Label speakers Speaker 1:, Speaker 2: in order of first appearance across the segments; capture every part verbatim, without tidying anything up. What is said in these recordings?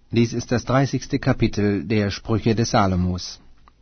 Speaker 1: Dies ist das dreißigste Kapitel der Sprüche des Salomos.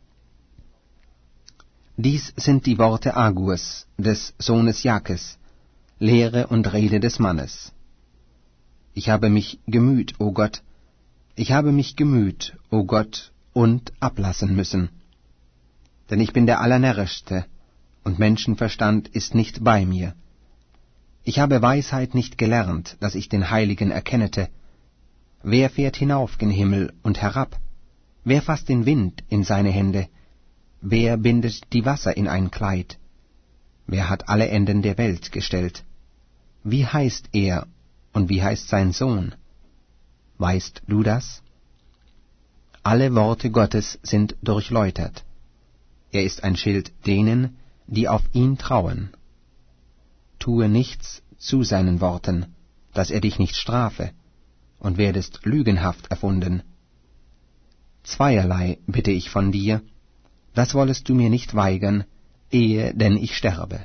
Speaker 1: Dies sind die Worte Agurs, des Sohnes Jakes, Lehre und Rede des Mannes. Ich habe mich gemüht, o Gott, ich habe mich gemüht, o Gott, und ablassen müssen. Denn ich bin der Allernärrischste, und Menschenverstand ist nicht bei mir. Ich habe Weisheit nicht gelernt, dass ich den Heiligen erkennete. Wer fährt hinauf gen Himmel und herab? Wer fasst den Wind in seine Hände? Wer bindet die Wasser in ein Kleid? Wer hat alle Enden der Welt gestellt? Wie heißt er und wie heißt sein Sohn? Weißt du das? Alle Worte Gottes sind durchläutert. Er ist ein Schild denen, die auf ihn trauen. Tue nichts zu seinen Worten, dass er dich nicht strafe, und werdest lügenhaft erfunden. Zweierlei bitte ich von dir, das wollest du mir nicht weigern, ehe denn ich sterbe.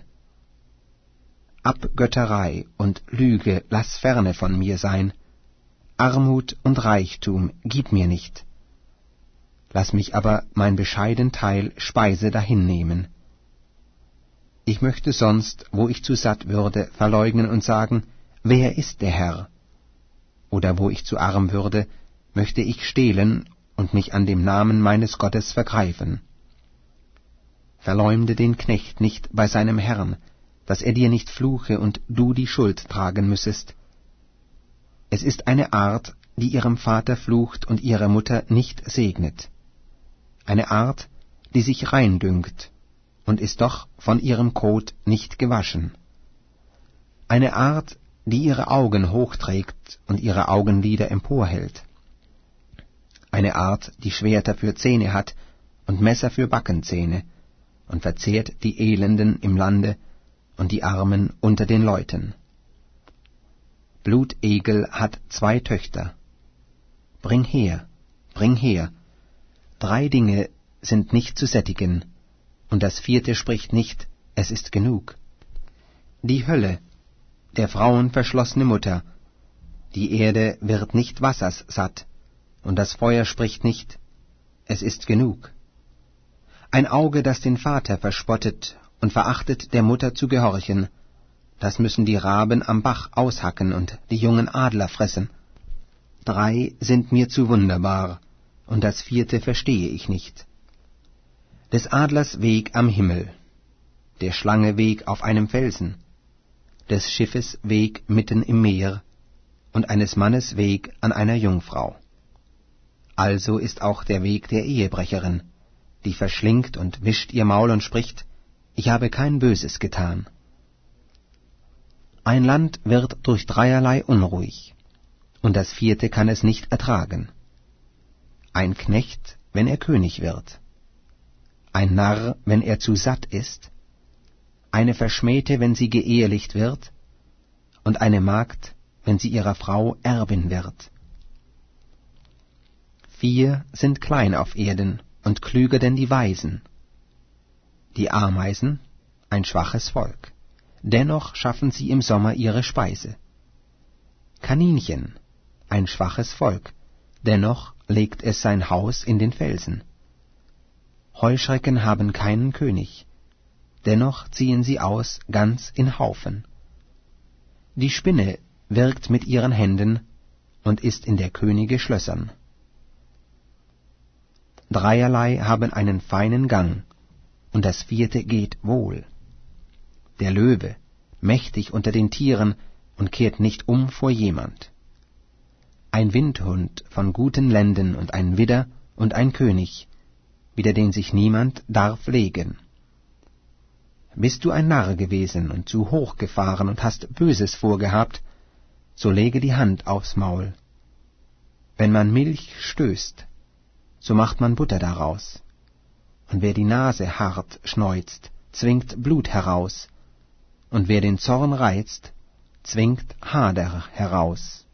Speaker 1: Abgötterei und Lüge lass ferne von mir sein, Armut und Reichtum gib mir nicht. Lass mich aber mein bescheiden Teil Speise dahinnehmen. Ich möchte sonst, wo ich zu satt würde, verleugnen und sagen, wer ist der Herr? Oder wo ich zu arm würde, möchte ich stehlen und mich an dem Namen meines Gottes vergreifen. Verleumde den Knecht nicht bei seinem Herrn, dass er dir nicht fluche und du die Schuld tragen müssest. Es ist eine Art, die ihrem Vater flucht und ihre Mutter nicht segnet. Eine Art, die sich rein dünkt und ist doch von ihrem Kot nicht gewaschen. Eine Art, die ihre Augen hochträgt und ihre Augenlider emporhält. Eine Art, die Schwerter für Zähne hat und Messer für Backenzähne und verzehrt die Elenden im Lande und die Armen unter den Leuten. Blutegel hat zwei Töchter. Bring her, bring her. Drei Dinge sind nicht zu sättigen, und das vierte spricht nicht, es ist genug. Die Hölle, der Frauen verschlossene Mutter, die Erde wird nicht wassers satt, und das Feuer spricht nicht, es ist genug. Ein Auge, das den Vater verspottet und verachtet, der Mutter zu gehorchen, das müssen die Raben am Bach aushacken und die jungen Adler fressen. Drei sind mir zu wunderbar, und das vierte verstehe ich nicht. Des Adlers Weg am Himmel, der Schlange Weg auf einem Felsen, des Schiffes Weg mitten im Meer und eines Mannes Weg an einer Jungfrau. Also ist auch der Weg der Ehebrecherin, die verschlingt und wischt ihr Maul und spricht, ich habe kein Böses getan. Ein Land wird durch dreierlei unruhig, und das vierte kann es nicht ertragen. Ein Knecht, wenn er König wird, ein Narr, wenn er zu satt ist, eine Verschmähte, wenn sie geehelicht wird, und eine Magd, wenn sie ihrer Frau Erbin wird. Vier sind klein auf Erden und klüger denn die Weisen. Die Ameisen, ein schwaches Volk, dennoch schaffen sie im Sommer ihre Speise. Kaninchen, ein schwaches Volk, dennoch legt es sein Haus in den Felsen. Heuschrecken haben keinen König, dennoch ziehen sie aus ganz in Haufen. Die Spinne wirkt mit ihren Händen und ist in der Könige Schlössern. Dreierlei haben einen feinen Gang, und das vierte geht wohl. Der Löwe, mächtig unter den Tieren, und kehrt nicht um vor jemand. Ein Windhund von guten Lenden und ein Widder und ein König, wider den sich niemand darf legen. Bist du ein Narr gewesen und zu hoch gefahren und hast Böses vorgehabt, so lege die Hand aufs Maul. Wenn man Milch stößt, so macht man Butter daraus. Und wer die Nase hart schneuzt, zwingt Blut heraus, und wer den Zorn reizt, zwingt Hader heraus.